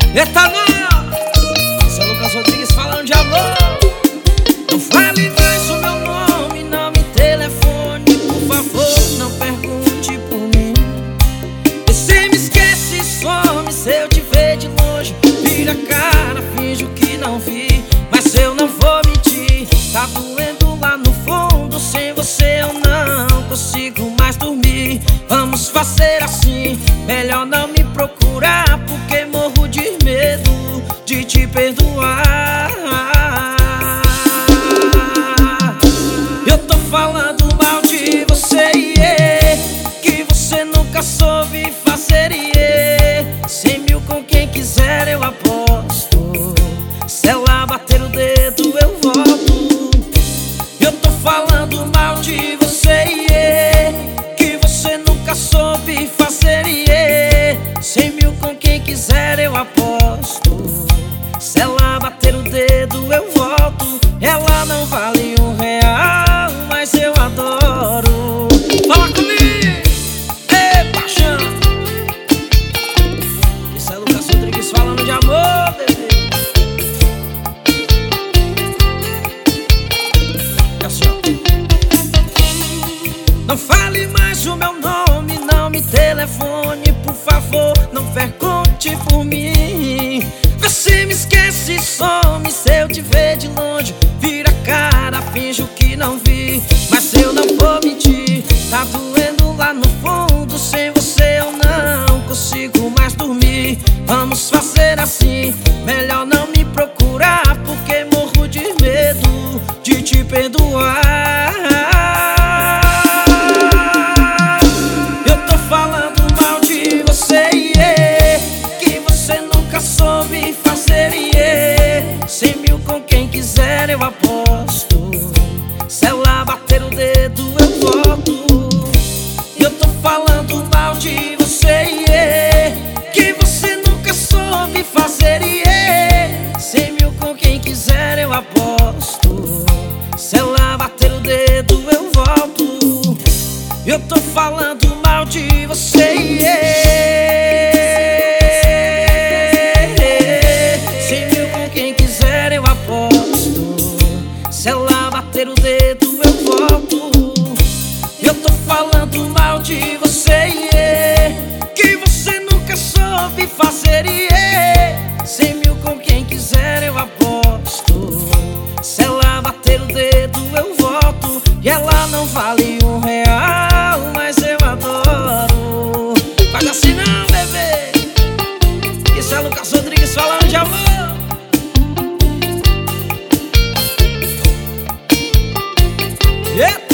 Eita, não! Esse é o Lucas Rodrigues falando de amor. Não fale mais o meu nome, não me telefone, por favor, não pergunte por mim. Você me esquece e some, se eu te ver de longe, vira a cara, finjo que não vi. Mas eu não vou mentir, tá doendo lá no fundo, sem você eu não consigo mais dormir. Vamos fazer assim, melhor não me procurar, porque morro de medo de te perdoar. Eu tô falando mal de você, que você nunca soube fazer, 100 mil com quem quiser eu aposto, se ela bater o dedo eu volto. Eu tô falando mal de você, que você nunca soube fazer, 100 mil com quem quiser eu aposto, se ela bater o dedo eu volto. Ela não vale R$1, mas eu adoro. Fala comigo! Ei, paixão! Esse é o Lucas Rodrigues falando de amor, bebê. É assim, ó. Não fale mais o meu nome, não me telefone, por favor, não pergunte por mim. Você me esquece e some, se eu te ver de longe, vira a cara, finjo que não vi. Mas eu não vou mentir, tá doendo lá no fundo, sem você eu não consigo mais dormir. Vamos fazer assim, melhor não me procurar, porque morro de medo de te perdoar. Eu tô falando mal de você, que você nunca soube fazer, 100 mil com quem quiser eu aposto, se ela bater o dedo eu volto. Eu tô falando mal de você, que você nunca soube fazer, 100 mil com quem quiser eu aposto, se ela bater o dedo eu volto. Eu tô falando mal de você, 100 mil com quem quiser eu aposto, se ela bater o dedo eu volto. Eu tô falando mal de você, que você nunca soube fazer, 100 mil com quem quiser eu aposto, se ela bater o dedo eu volto. E ela não vale R$1, mas eu adoro. Faz assim não, bebê. Isso é Lucas Rodrigues falando de amor. Eita!